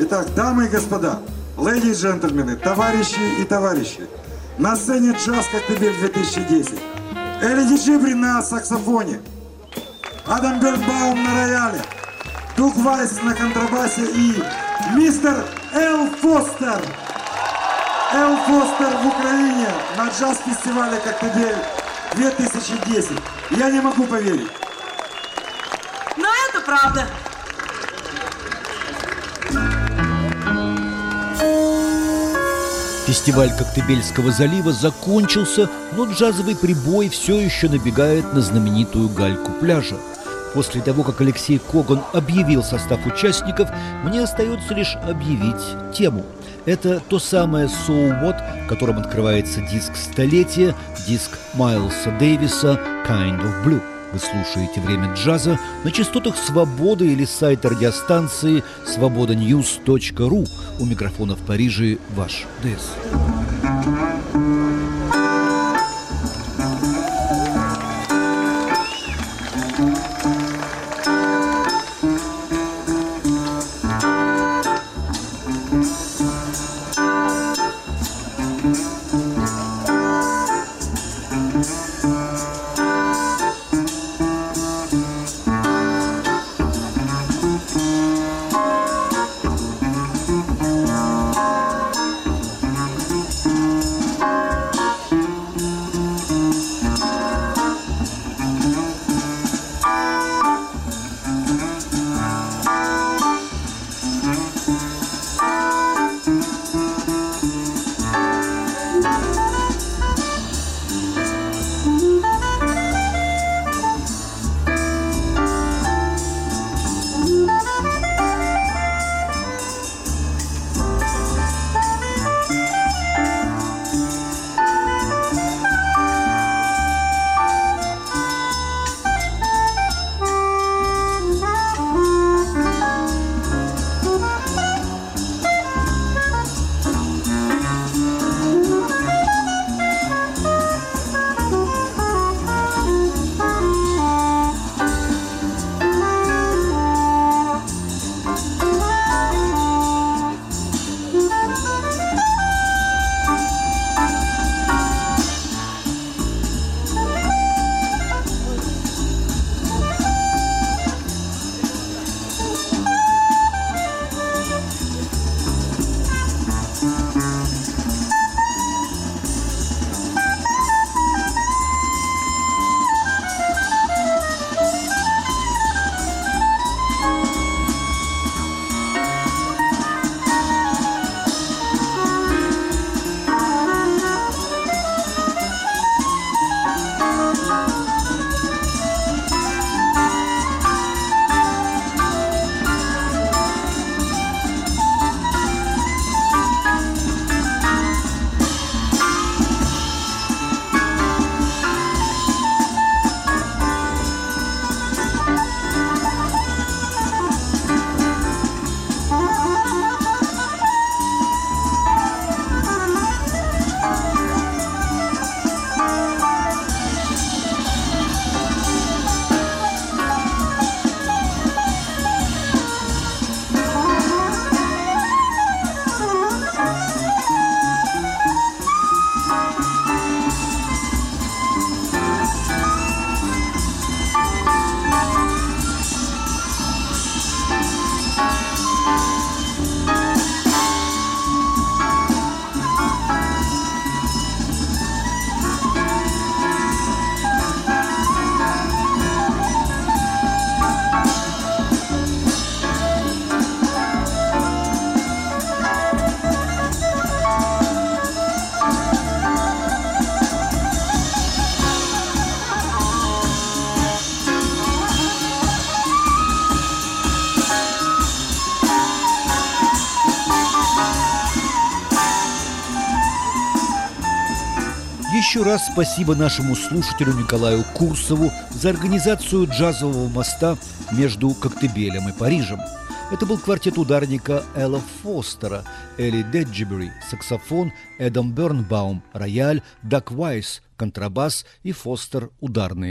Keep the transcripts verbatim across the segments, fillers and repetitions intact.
Итак, дамы и господа, леди и джентльмены, товарищи и товарищи, на сцене «Джаз Коктебель две тысячи десять». Эли Диджибри на саксофоне, Адам Бернбаум на рояле, Дуг Вайс на контрабасе и мистер Эл Фостер. Эл Фостер в Украине на джаз-фестивале Коктебель две тысячи десять. Я не могу поверить. Но это правда. Фестиваль Коктебельского залива закончился, но джазовый прибой все еще набегает на знаменитую гальку пляжа. После того, как Алексей Коган объявил состав участников, мне остается лишь объявить тему. Это то самое «So What», которым открывается диск столетия, диск Майлса Дэвиса «Kind of Blue». Вы слушаете «Время джаза» на частотах «Свободы» или сайта радиостанции свобода ньюс точка ру. У микрофона в Париже ваш ДЭС. Еще раз спасибо нашему слушателю Николаю Курсову за организацию джазового моста между Коктебелем и Парижем. Это был квартет ударника Элла Фостера, Эли Диджибри, саксофон, Эдам Бернбаум, рояль, Даг Вайс, контрабас и Фостер ударные.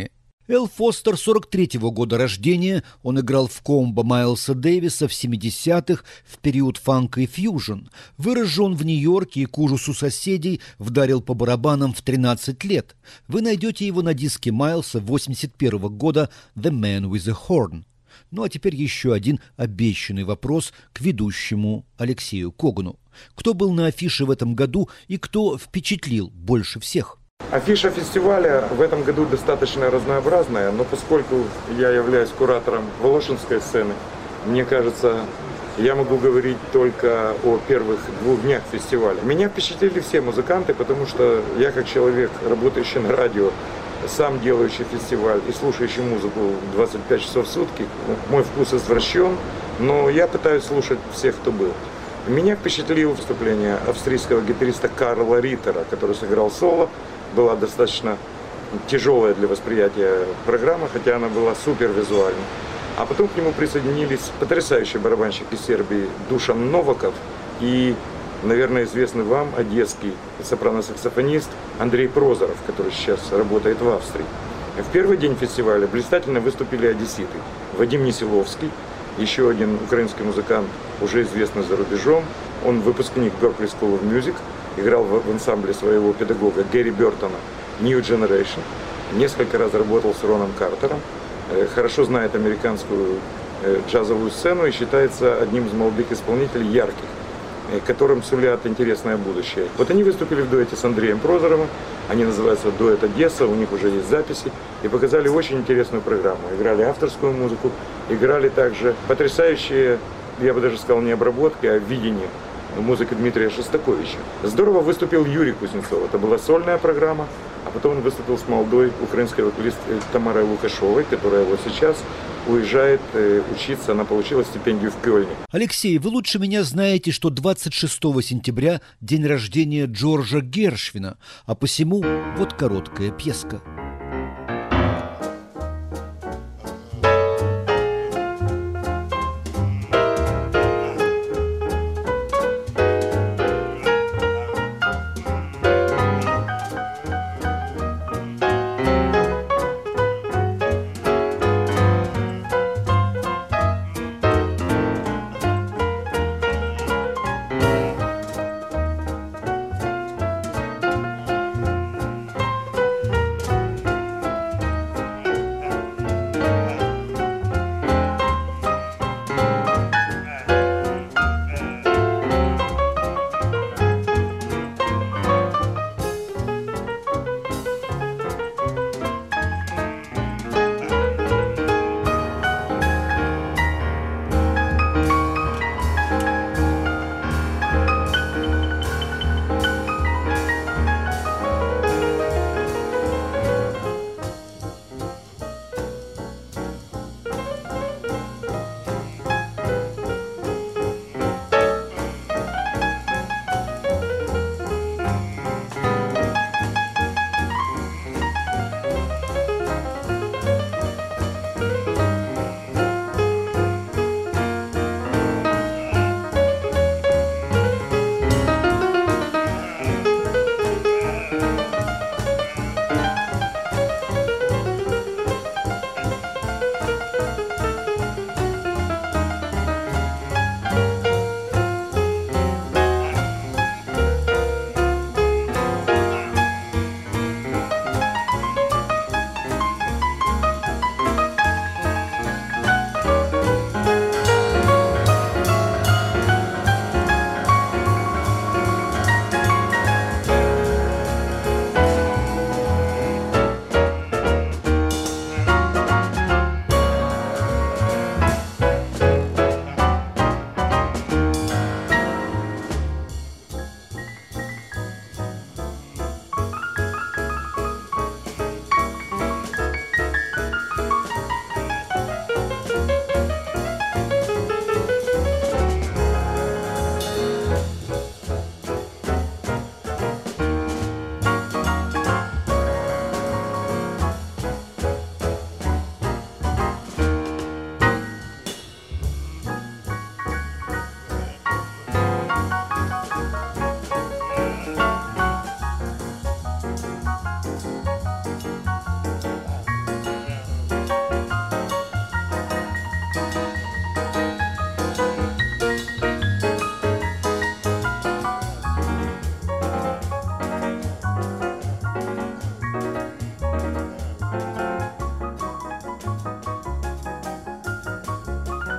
Эл Фостер сорок третьего года рождения, он играл в комбо Майлса Дэвиса в семидесятых в период фанка и фьюжн. Вырос же он в Нью-Йорке и к ужасу соседей вдарил по барабанам в тринадцать лет. Вы найдете его на диске Майлса восемьдесят первого года «The Man with a Horn». Ну а теперь еще один обещанный вопрос к ведущему Алексею Когану. Кто был на афише в этом году и кто впечатлил больше всех? Афиша фестиваля в этом году достаточно разнообразная, но поскольку я являюсь куратором волошинской сцены, мне кажется, я могу говорить только о первых двух днях фестиваля. Меня впечатлили все музыканты, потому что я, как человек, работающий на радио, сам делающий фестиваль и слушающий музыку двадцать пять часов в сутки, мой вкус извращен, но я пытаюсь слушать всех, кто был. Меня впечатлило выступление австрийского гитариста Карла Риттера, который сыграл соло. Была достаточно тяжелая для восприятия программа, хотя она была супер визуальной. А потом к нему присоединились потрясающий барабанщик из Сербии Душан Новаков и, наверное, известный вам одесский сопрано-саксофонист Андрей Прозоров, который сейчас работает в Австрии. В первый день фестиваля блистательно выступили одесситы. Вадим Несиловский, еще один украинский музыкант, уже известный за рубежом. Он выпускник Berklee School of Music. Играл в ансамбле своего педагога Гэри Бертона New Generation. Несколько раз работал с Роном Картером. Хорошо знает американскую джазовую сцену и считается одним из молодых исполнителей ярких, которым сулят интересное будущее. Вот они выступили в дуэте с Андреем Прозоровым. Они называются «Дуэт Одесса», у них уже есть записи. И показали очень интересную программу. Играли авторскую музыку, играли также потрясающие, я бы даже сказал, не обработки, а видение музыки Дмитрия Шостаковича. Здорово выступил Юрий Кузнецов. Это была сольная программа, а потом он выступил с молодой украинской вокалисткой Тамарой Лукашовой, которая вот сейчас уезжает э, учиться. Она получила стипендию в Кёльне. Алексей, вы лучше меня знаете, что двадцать шестого сентября день рождения Джорджа Гершвина, а посему вот короткая пьеска.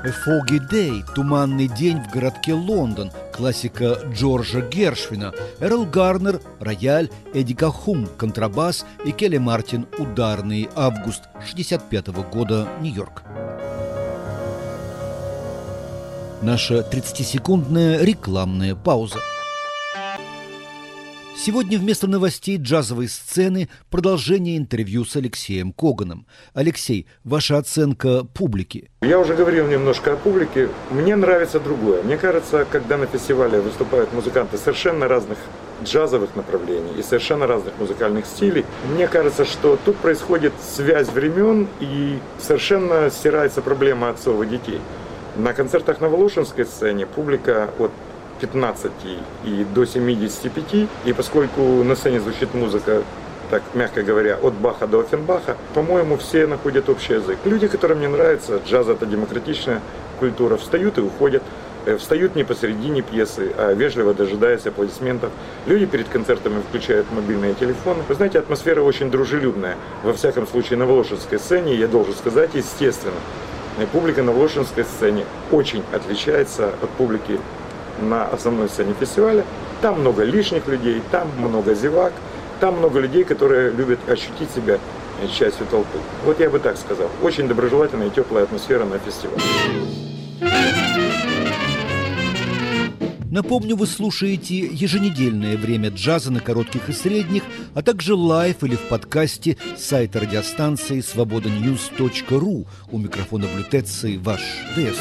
«A Foggy Day» – «Туманный день в городке Лондон», классика Джорджа Гершвина, Эрл Гарнер – рояль, Эдди Кахун – контрабас и Келли Мартин – ударный, август шестьдесят пятого года, Нью-Йорк. Наша тридцатисекундная рекламная пауза. Сегодня вместо новостей джазовой сцены продолжение интервью с Алексеем Коганом. Алексей, ваша оценка публики? Я уже говорил немножко о публике. Мне нравится другое. Мне кажется, когда на фестивале выступают музыканты совершенно разных джазовых направлений и совершенно разных музыкальных стилей, мне кажется, что тут происходит связь времен и совершенно стирается проблема отцов и детей. На концертах на Волошинской сцене публика от пятнадцати и до семидесяти пяти, и поскольку на сцене звучит музыка, так мягко говоря, от Баха до Оффенбаха, по-моему, все находят общий язык. Люди, которым не нравится, джаз — это демократичная культура, встают и уходят, встают не посередине пьесы, а вежливо дожидаясь аплодисментов. Люди перед концертами включают мобильные телефоны. Вы знаете, атмосфера очень дружелюбная. Во всяком случае, на Волошинской сцене, я должен сказать, естественно, публика на Волошинской сцене очень отличается от публики на основной сцене фестиваля. Там много лишних людей, там много зевак, там много людей, которые любят ощутить себя частью толпы. Вот я бы так сказал. Очень доброжелательная и теплая атмосфера на фестивале. Напомню, вы слушаете еженедельное время джаза на коротких и средних, а также лайв или в подкасте с сайта радиостанции свобода ньюс точка ру. У микрофона в лютеции ваш ДЭС.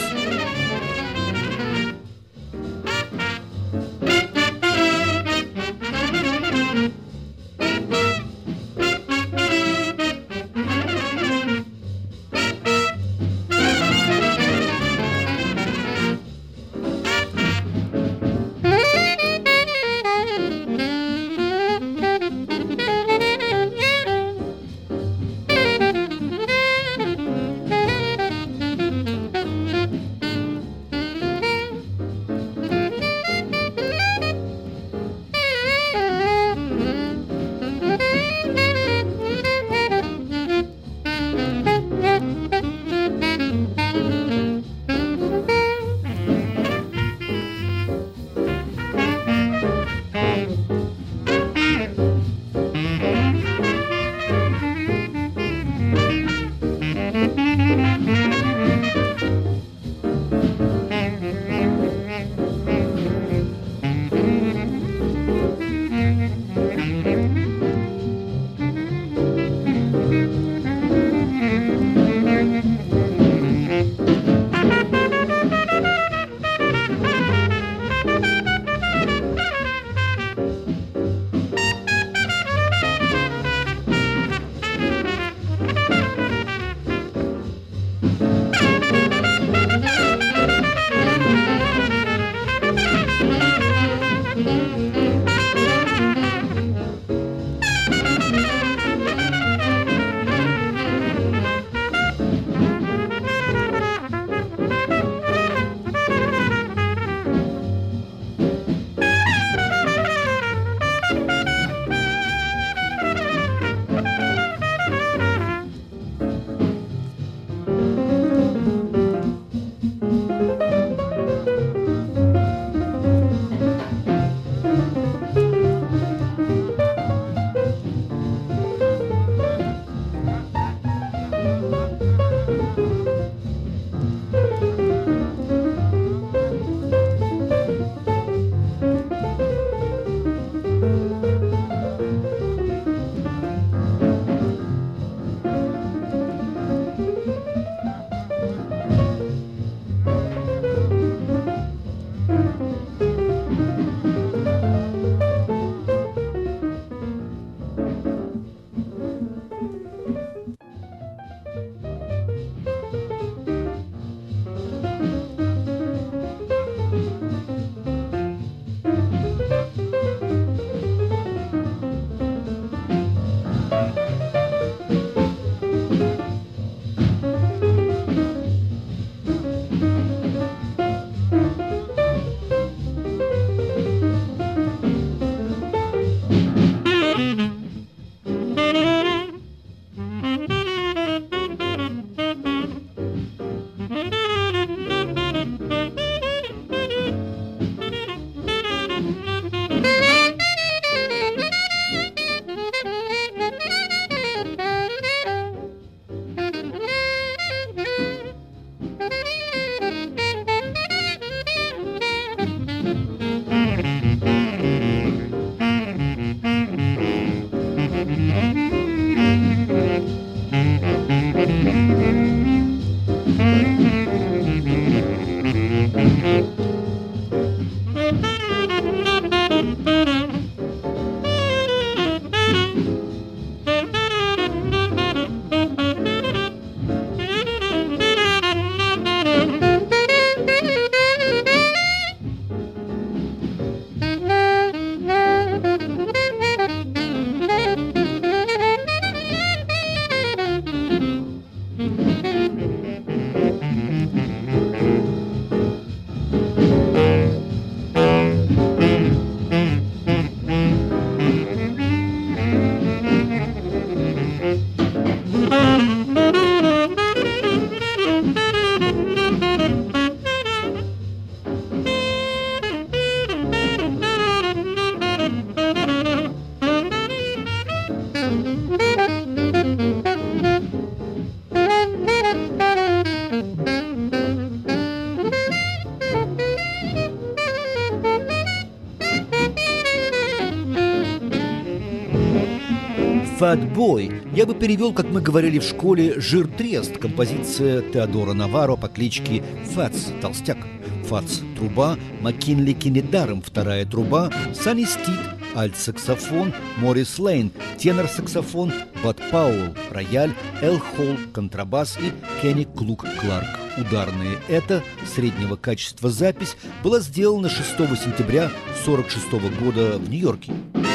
«Фатбой» я бы перевел, как мы говорили в школе, «Жир-трест», композиция Теодора Наваро по кличке Фатс – Толстяк. Фатс – труба, Маккинли Кенедаром – вторая труба, Санни Стит – альт-саксофон, Моррис Лейн – тенор-саксофон, Бад Пауэлл – рояль, Эл Холл – контрабас и Кенни Клук Кларк – ударные. Эта среднего качества запись была сделана шестого сентября сорок шестого года в Нью-Йорке.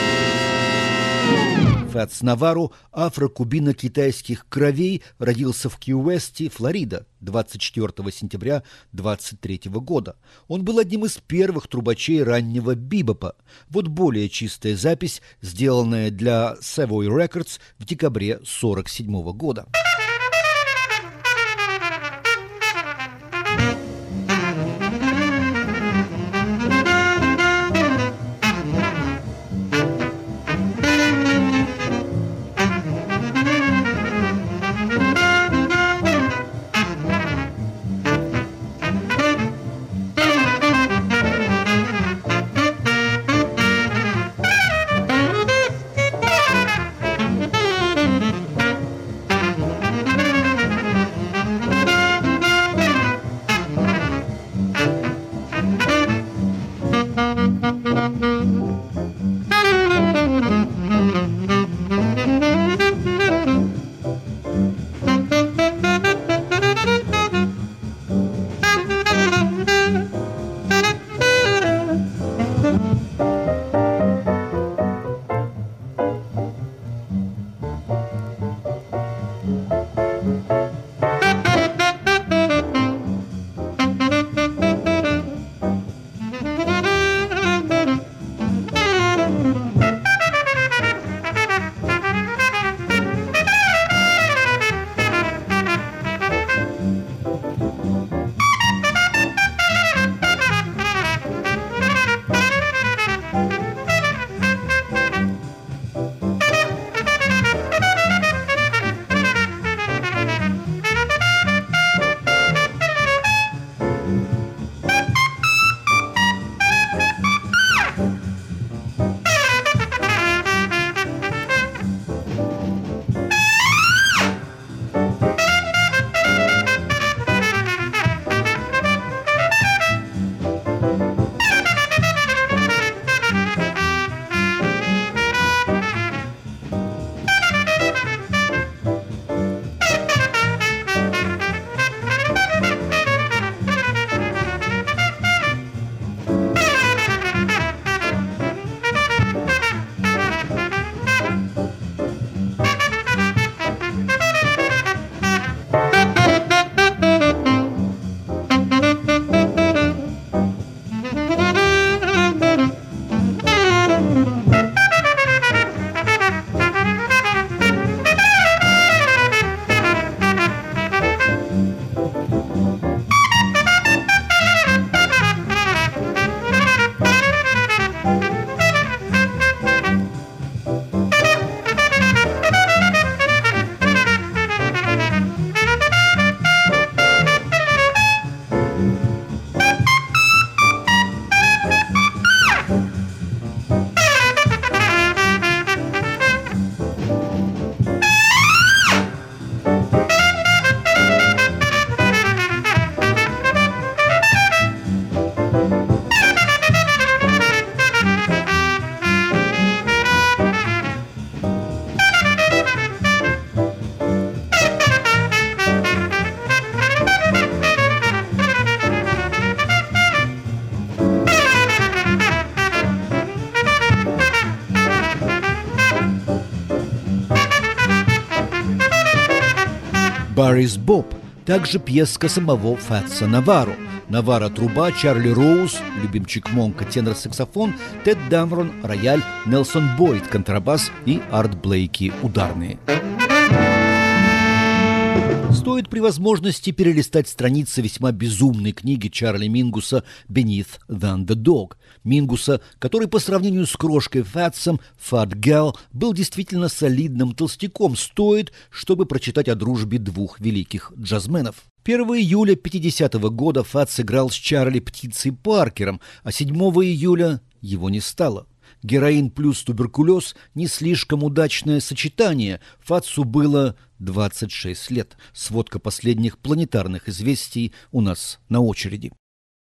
Фатс Наваро, афро-кубино-китайских кровей, родился в Ки-Уэсте, Флорида, двадцать четвёртого сентября двадцать третьего года. Он был одним из первых трубачей раннего бибопа. Вот более чистая запись, сделанная для Savoy Records в декабре сорок седьмого года. «Where is Bob», также пьеска самого Фатса Наваро. Наваро – труба, Чарли Роуз, любимчик Монка, тенор-саксофон, Тед Дамрон – рояль, Нелсон Бойд – контрабас и Арт Блейки – ударные. Стоит при возможности перелистать страницы весьма безумной книги Чарли Мингуса «Beneath the Underdog». Мингуса, который по сравнению с крошкой Фатсом, Фат Гал, был действительно солидным толстяком, стоит, чтобы прочитать о дружбе двух великих джазменов. первого июля пятидесятого года Фатс играл с Чарли Птицей Паркером, а седьмого июля его не стало. Героин плюс туберкулез – не слишком удачное сочетание. Фатсу было двадцать шесть лет. Сводка последних планетарных известий у нас на очереди.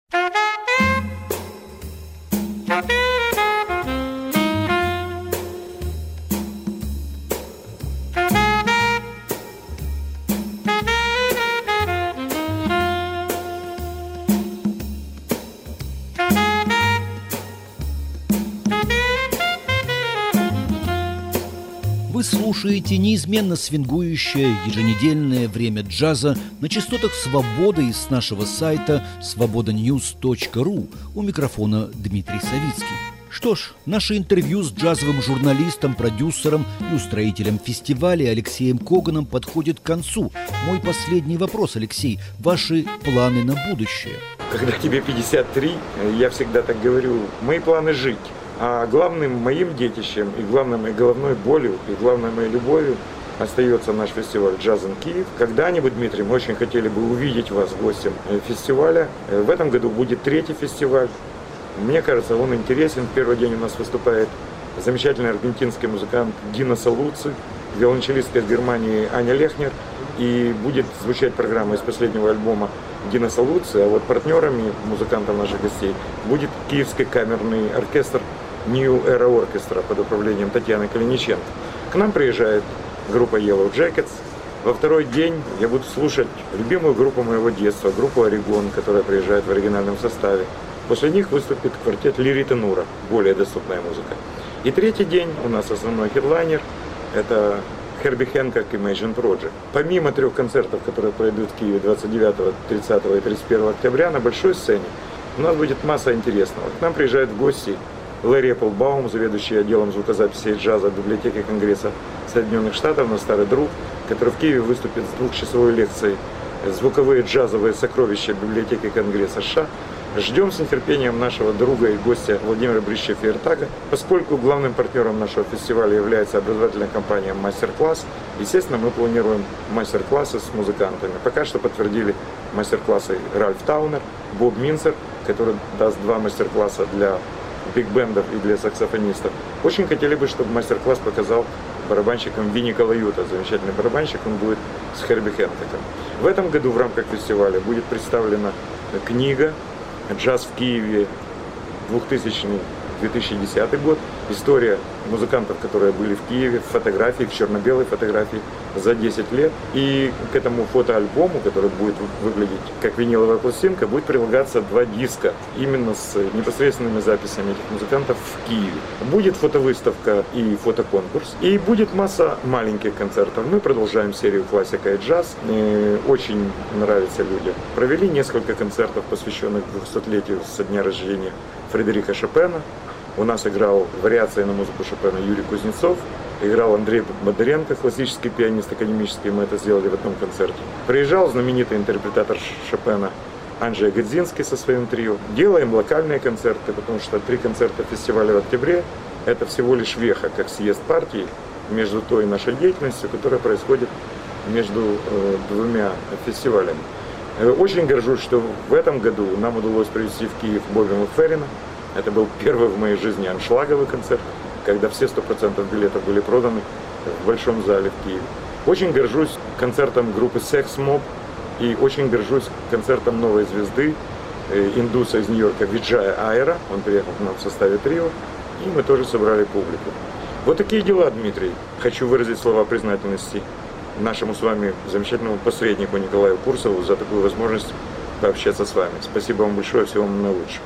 Вы слушаете неизменно свингующее еженедельное время джаза на частотах «Свобода» и с нашего сайта свобода ньюс точка ру. У микрофона Дмитрий Савицкий. Что ж, наше интервью с джазовым журналистом, продюсером и устроителем фестиваля Алексеем Коганом подходит к концу. Мой последний вопрос, Алексей. Ваши планы на будущее? Когда тебе пятьдесят три, я всегда так говорю, мои планы жить. А главным моим детищем и главной моей головной болью и главной моей любовью остается наш фестиваль «Джаз ин Киев». Когда-нибудь, Дмитрий, мы очень хотели бы увидеть вас гостем фестиваля. В этом году будет третий фестиваль. Мне кажется, он интересен. В первый день у нас выступает замечательный аргентинский музыкант Дино Салуци, виолончелистка из Германии Аня Лехнер. И будет звучать программа из последнего альбома Дино Салуци. А вот партнерами музыкантов наших гостей будет Киевский камерный оркестр New Era Orchestra под управлением Татьяны Калиниченко. К нам приезжает группа Yellow Jackets. Во второй день я буду слушать любимую группу моего детства, группу Орегон, которая приезжает в оригинальном составе. После них выступит квартет Лири Тенура, более доступная музыка. И третий день у нас основной хедлайнер – это Херби Хэнкок Imagine Project. Помимо трех концертов, которые пройдут в Киеве двадцать девятого, тридцатого и тридцать первого октября на большой сцене, у нас будет масса интересного. К нам приезжает в гости Лэри Эпплбаум, заведующий отделом звукозаписи и джаза библиотеки Конгресса Соединенных Штатов, наш старый друг, который в Киеве выступит с двухчасовой лекцией «Звуковые джазовые сокровища библиотеки Конгресса США». Ждем с нетерпением нашего друга и гостя Владимира Борисовича Фейертага. Поскольку главным партнером нашего фестиваля является образовательная компания «Мастер-класс», естественно, мы планируем мастер-классы с музыкантами. Пока что подтвердили мастер-классы Ральф Таунер, Боб Минцер, который даст два мастер-класса для биг-бендов и для саксофонистов. Очень хотели бы, чтобы мастер-класс показал барабанщиком Винни Калаюта. Замечательный барабанщик, он будет с Херби Хэнкоком. В этом году в рамках фестиваля будет представлена книга «Джаз в Киеве двухтысячный — две тысячи десятый год». История музыкантов, которые были в Киеве, в фотографии, в черно-белой фотографии за десять лет. И к этому фотоальбому, который будет выглядеть как виниловая пластинка, будет прилагаться два диска именно с непосредственными записями этих музыкантов в Киеве. Будет фотовыставка и фотоконкурс. И будет масса маленьких концертов. Мы продолжаем серию «Классика и джаз». И очень нравится людям. Провели несколько концертов, посвященных двухсотлетию со дня рождения Фредерика Шопена. У нас играл вариации на музыку Шопена Юрий Кузнецов, играл Андрей Бондаренко, классический пианист академический, мы это сделали в одном концерте. Приезжал знаменитый интерпретатор Шопена Анджей Годзинский со своим трио. Делаем локальные концерты, потому что три концерта фестиваля в октябре – это всего лишь веха, как съезд партии между той нашей деятельностью, которая происходит между э, двумя фестивалями. Э, очень горжусь, что в этом году нам удалось привезти в Киев Бобби Макферрина. Это был первый в моей жизни аншлаговый концерт, когда все сто процентов билетов были проданы в большом зале в Киеве. Очень горжусь концертом группы Sex Mob и очень горжусь концертом новой звезды, э, индуса из Нью-Йорка Виджая Айра. Он приехал к нам в составе трио, и мы тоже собрали публику. Вот такие дела, Дмитрий. Хочу выразить слова признательности нашему с вами замечательному посреднику Николаю Курсову за такую возможность пообщаться с вами. Спасибо вам большое, всего вам наилучшего.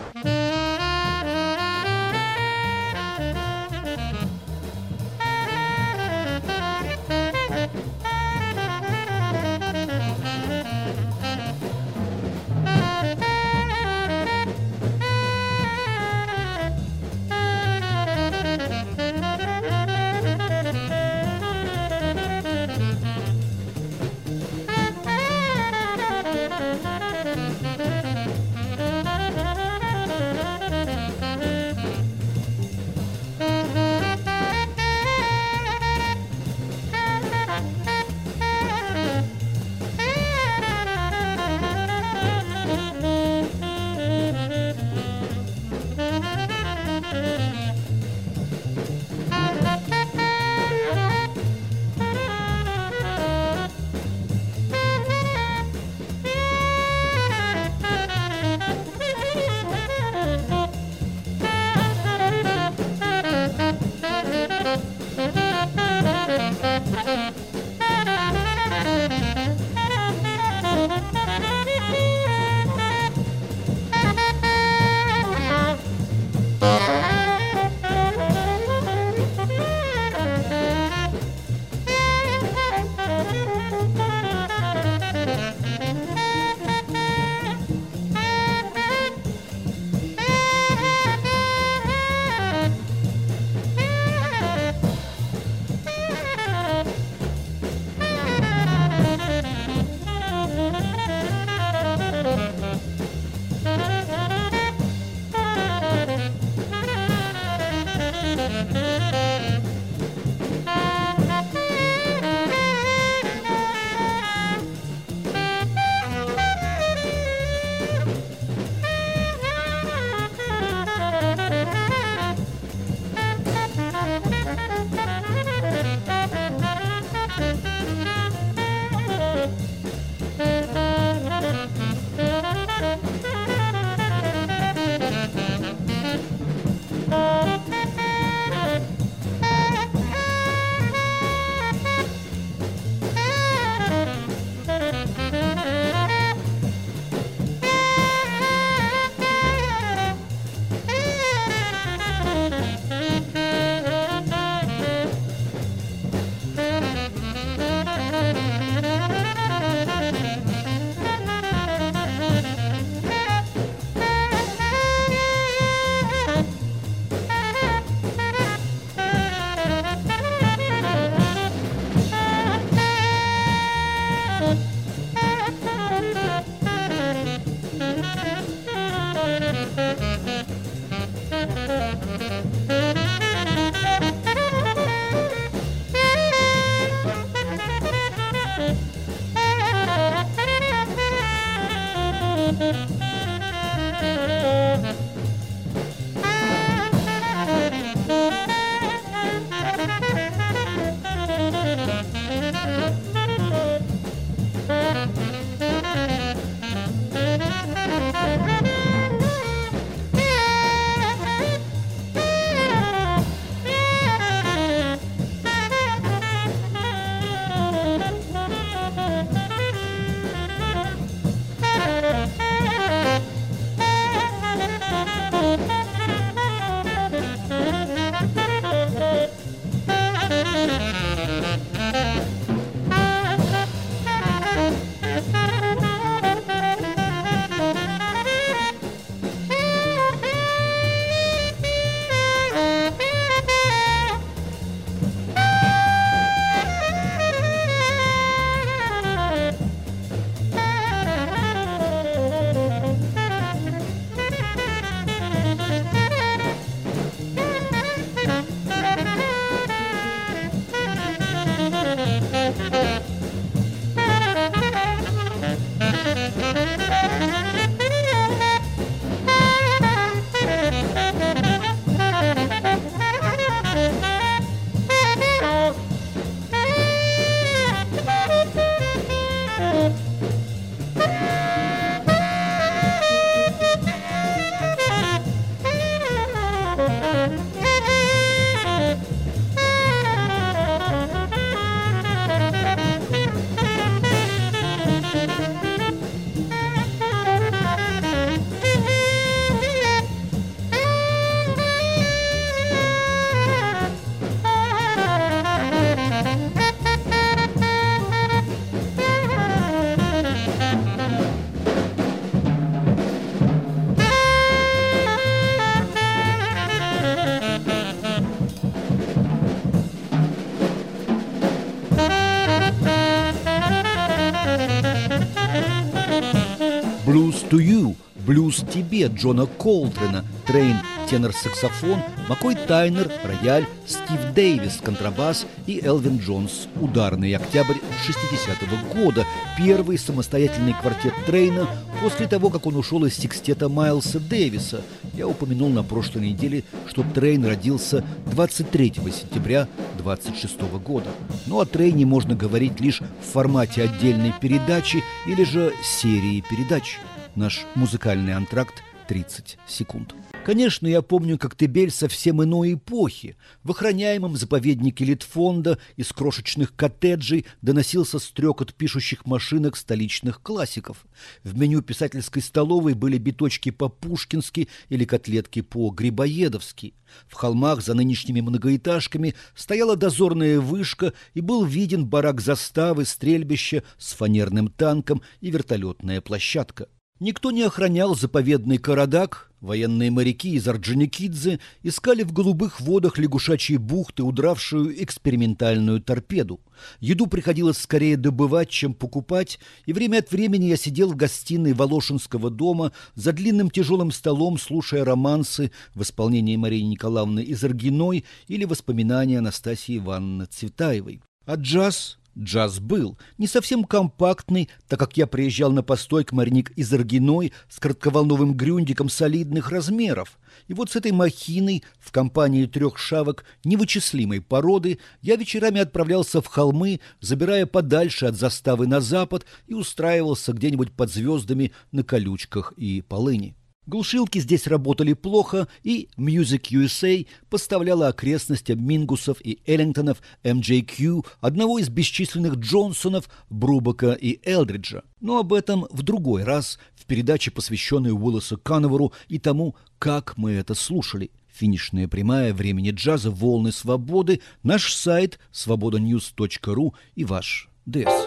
«Blues to You», «Блюз тебе» Джона Колтрена, Трейн – тенор-саксофон, Маккой Тайнер – рояль, Стив Дэвис – контрабас и Элвин Джонс – ударный. Октябрь шестидесятого года. Первый самостоятельный квартет Трейна после того, как он ушел из секстета Майлса Дэвиса. Я упомянул на прошлой неделе, что Трейн родился двадцать третьего сентября двадцать шестого года. Но о Трейне можно говорить лишь в формате отдельной передачи или же серии передач. Наш музыкальный антракт тридцать секунд. Конечно, я помню Коктебель совсем иной эпохи. В охраняемом заповеднике Литфонда из крошечных коттеджей доносился стрекот пишущих машинок столичных классиков. В меню писательской столовой были биточки по-пушкински или котлетки по-грибоедовски. В холмах за нынешними многоэтажками стояла дозорная вышка и был виден барак заставы, стрельбище с фанерным танком и вертолетная площадка. Никто не охранял заповедный Карадак. Военные моряки из Орджоникидзе искали в голубых водах лягушачьей бухты удравшую экспериментальную торпеду. Еду приходилось скорее добывать, чем покупать, и время от времени я сидел в гостиной Волошинского дома за длинным тяжелым столом, слушая романсы в исполнении Марии Николаевны Изаргиной или воспоминания Анастасии Ивановны Цветаевой. А джаз... Джаз был не совсем компактный, так как я приезжал на постой к Мариник Изаргиной с коротковолновым грюндиком солидных размеров. И вот с этой махиной в компании трех шавок невычислимой породы я вечерами отправлялся в холмы, забирая подальше от заставы на запад, и устраивался где-нибудь под звездами на колючках и полыни. Глушилки здесь работали плохо, и Music ю эс эй поставляла окрестностям Мингусов и Эллингтонов эм джей кью, одного из бесчисленных Джонсонов, Брубака и Элдриджа. Но об этом в другой раз, в передаче, посвященной Уилласу Канаверу и тому, как мы это слушали. Финишная прямая времени джаза, волны свободы, наш сайт свобода ньюс точка ру и ваш ДЭС.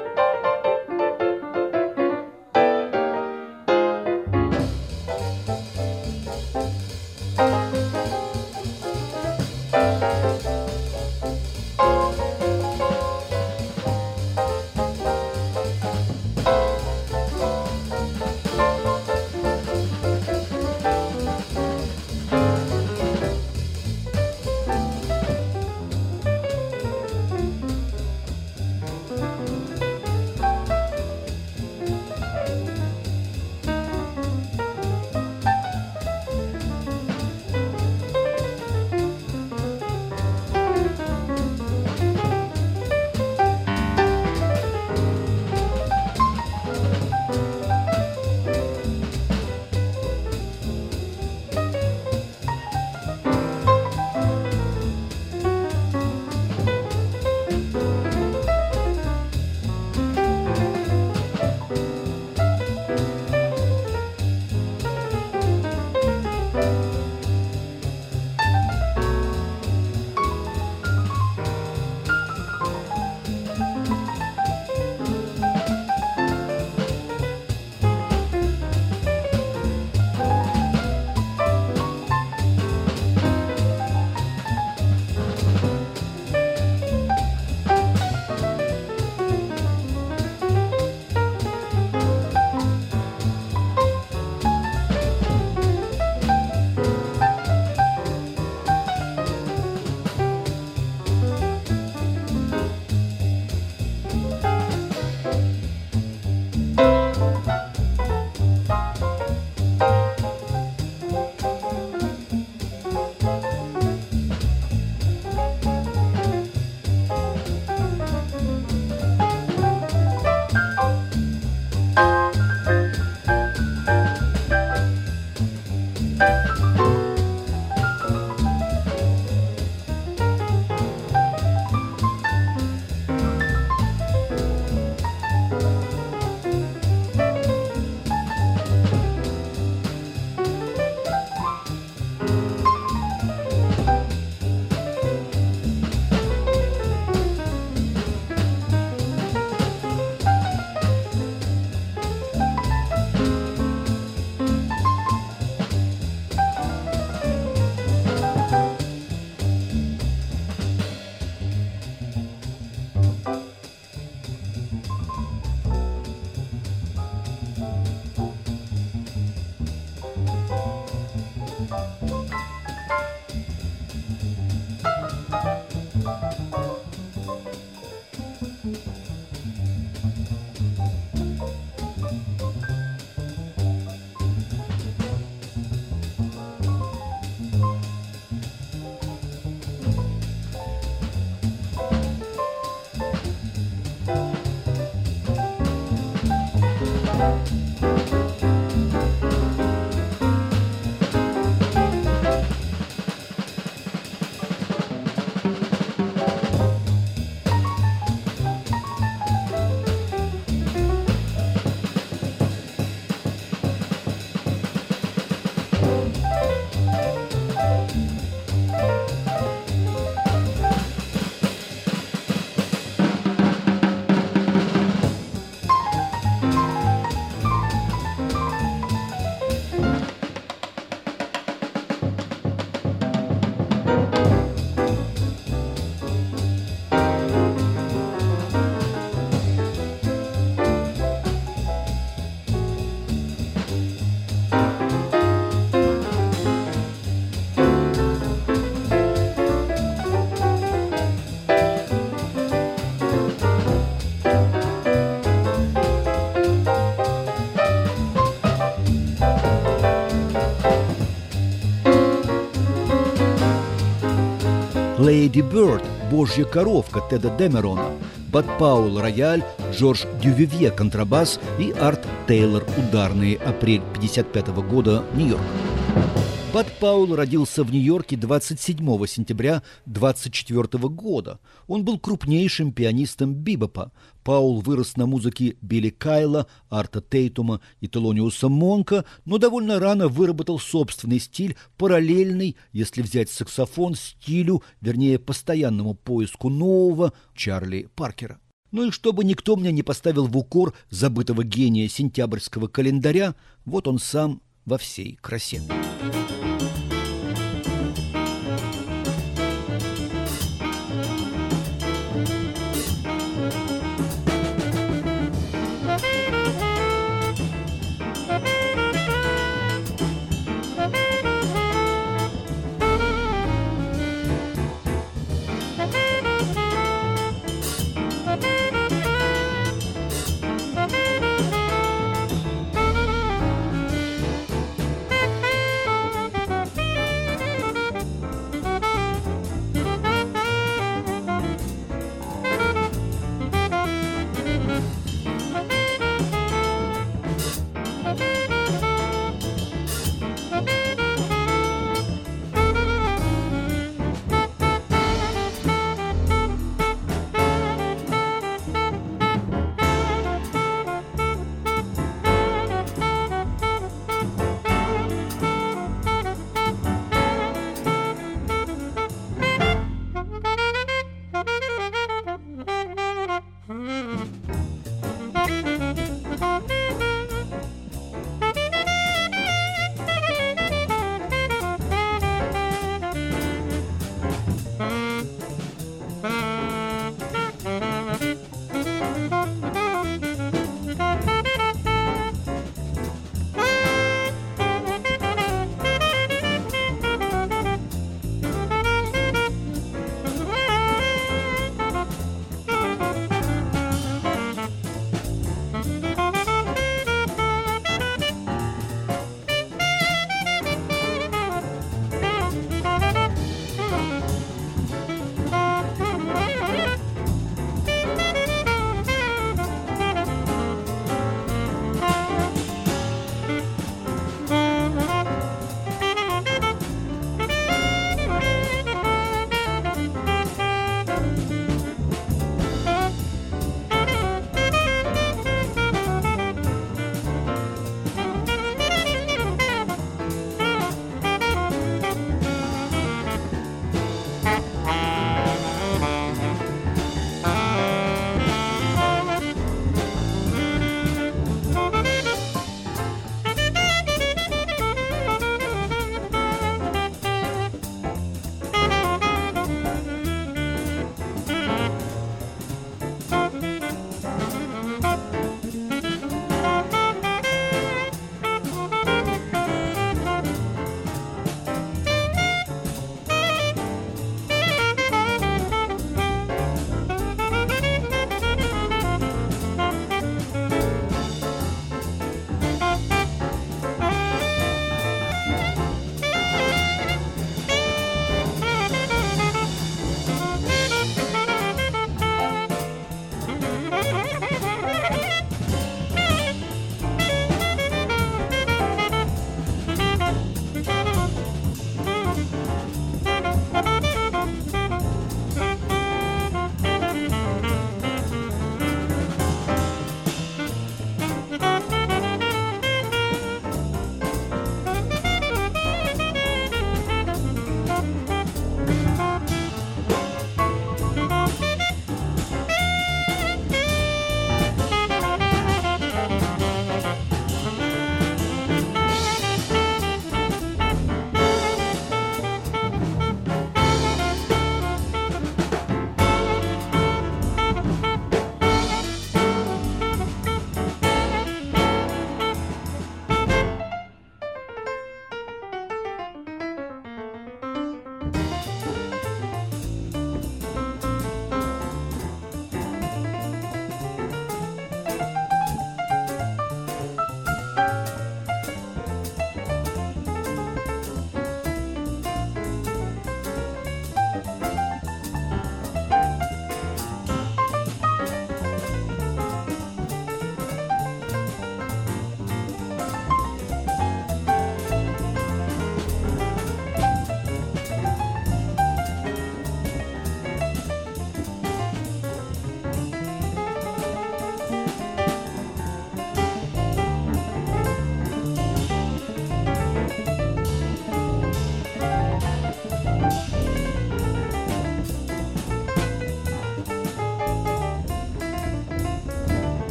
Леди Бёрд, «Божья коровка» Теда Демерона, Бад Паул рояль, Джордж Дювивье контрабас и Арт Тейлор ударные, апрель пятьдесят пятого года, Нью-Йорк. Бад Паул родился в Нью-Йорке двадцать седьмого сентября двадцать четвёртого года. Он был крупнейшим пианистом бибопа. Паул вырос на музыке Билли Кайла, Арта Тейтума и Телониуса Монка, но довольно рано выработал собственный стиль, параллельный, если взять саксофон, стилю, вернее, постоянному поиску нового Чарли Паркера. Ну и чтобы никто мне не поставил в укор забытого гения сентябрьского календаря, вот он сам во всей красе.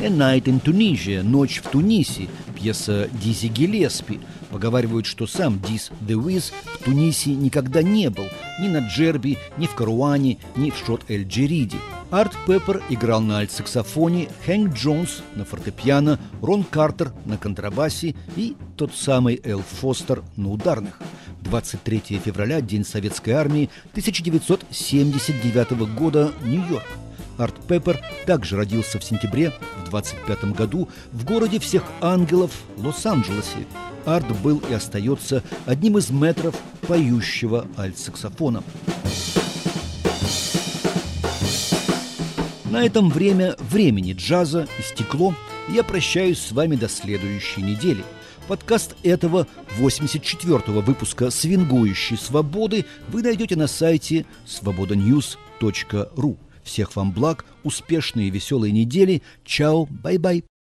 «A Night in Tunisia» – «Ночь в Тунисе», пьеса Дизи Гиллеспи. Поговаривают, что сам Диз де Уиз в Тунисе никогда не был, ни на Джерби, ни в Каруане, ни в Шот-эль-Джериде. Арт Пеппер играл на альт-саксофоне, Хэнк Джонс на фортепиано, Рон Картер на контрабасе и тот самый Эл Фостер на ударных. двадцать третьего февраля, День Советской Армии тысяча девятьсот семьдесят девятого года, Нью-Йорк. Арт Пеппер также родился в сентябре в двадцать пятом году в городе всех ангелов Лос-Анджелесе. Арт был и остается одним из мэтров поющего альт-саксофона. На этом время времени джаза истекло. Я прощаюсь с вами до следующей недели. Подкаст этого восемьдесят четвёртого выпуска «Свингующей свободы» вы найдете на сайте свобода ньюс точка ру. Всех вам благ, успешной и веселой недели. Чао, бай-бай.